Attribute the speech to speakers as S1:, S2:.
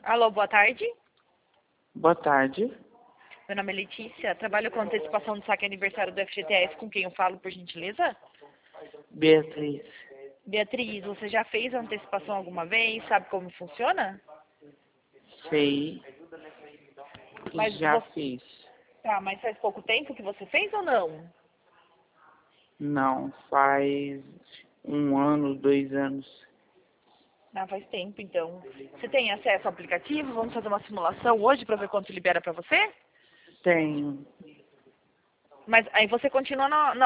S1: Alô, boa tarde.
S2: Boa tarde.
S1: Meu nome é Letícia. Trabalho com antecipação do saque aniversário do FGTS. Com quem eu falo, por gentileza?
S2: Beatriz.
S1: Beatriz, você já fez a antecipação alguma vez? Sabe como funciona?
S2: Sei.
S1: Mas
S2: Já
S1: você...
S2: fiz.
S1: Tá, mas faz pouco tempo que você fez ou não?
S2: Não, faz 1 ano, 2 anos.
S1: Ah, faz tempo, então. Você tem acesso ao aplicativo? Vamos fazer uma simulação hoje para ver quanto libera para você?
S2: Tenho.
S1: Mas aí você continua na